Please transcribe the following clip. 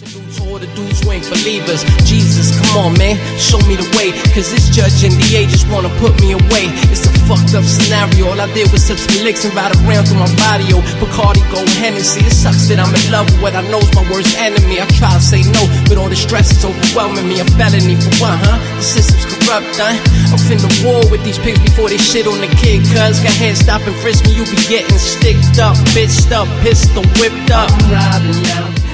Salute to all the dudes who ain't believers. Jesus, come on, man, show me the way. Cause this judge in the just wanna put me away. It's a fucked up scenario. All I did was sip some licks and ride around through my body. Oh, Bacardi, Gold, Hennessy. It sucks that I'm in love with what I know's my worst enemy. I try to say no, but all the stress is overwhelming me. A felony for what, huh? The system's corrupt, huh? I'm finna war with these pigs before they shit on the kid. Cuz got hands stop and frisk me, you be getting sticked up, bitched up, pistol whipped up. I'm riding now.